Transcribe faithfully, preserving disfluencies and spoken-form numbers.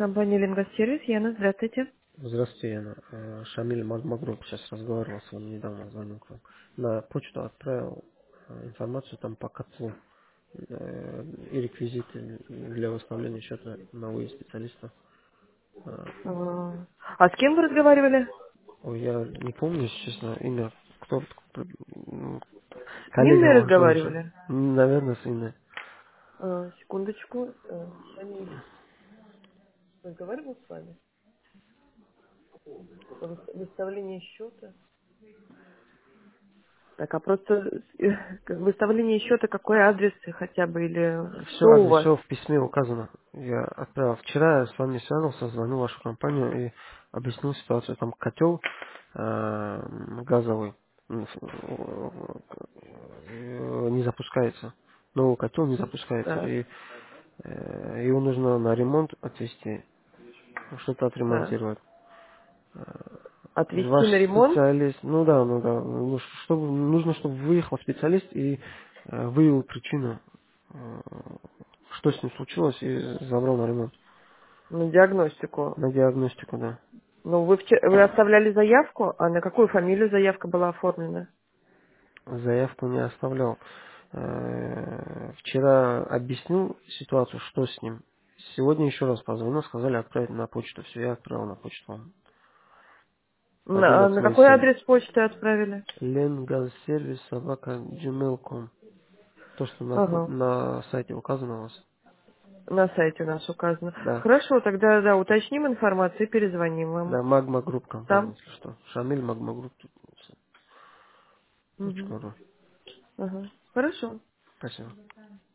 Компания Лингосервис, Яна, здравствуйте. Здравствуйте, Яна. Э, Шамиль Магмагруп. Сейчас разговаривал с вами недавно, звонил к вам. На почту отправил э, информацию там по котлу э, и реквизиты для восстановления счета на выезд специалиста. Э, А а с кем вы разговаривали? Ой, я не помню, если честно, имя. Кто, кто- м, С коллега Инной ваша лучше. разговаривали? М, Наверное, с Инной. А, секундочку. А, Шамиль разговаривал с вами? По выс- выставлению счета? Так, а просто э, как выставление счета, какой адрес хотя бы или Все, что у адрес, вас? все в письме указано. Я отправил. Вчера я с вами связался, звонил в вашу компанию и объяснил ситуацию. Там котел э, газовый м, ф- э, не запускается. Новый котел не запускается. Так, И э, его нужно на ремонт отвезти, что-то так. отремонтировать. Отвезти Ваш на ремонт? специалист, ну да, ну да, ну, чтобы, нужно, чтобы выехал специалист и э, выявил причину, э, что с ним случилось, и забрал на ремонт, На диагностику. на диагностику, да. Ну, вы, вчера, вы оставляли заявку, а на какую фамилию заявка была оформлена? Заявку не оставлял. Э, Вчера объяснил ситуацию, что с ним. Сегодня еще раз позвонил, сказали отправить на почту. Все, я отправил на почту вам. Один На, а от на своей какой семьи. адрес почты отправили? Ленгазсервис собака gmail точка com. То, что на, по- Ага. на сайте указано у вас. На сайте у нас указано. Да. Хорошо, тогда да, уточним информацию и перезвоним вам. Да, Магма Групп компания, Там? если что. Шамиль Магма Групп. Угу. Точка ру. Ага. Хорошо. Спасибо.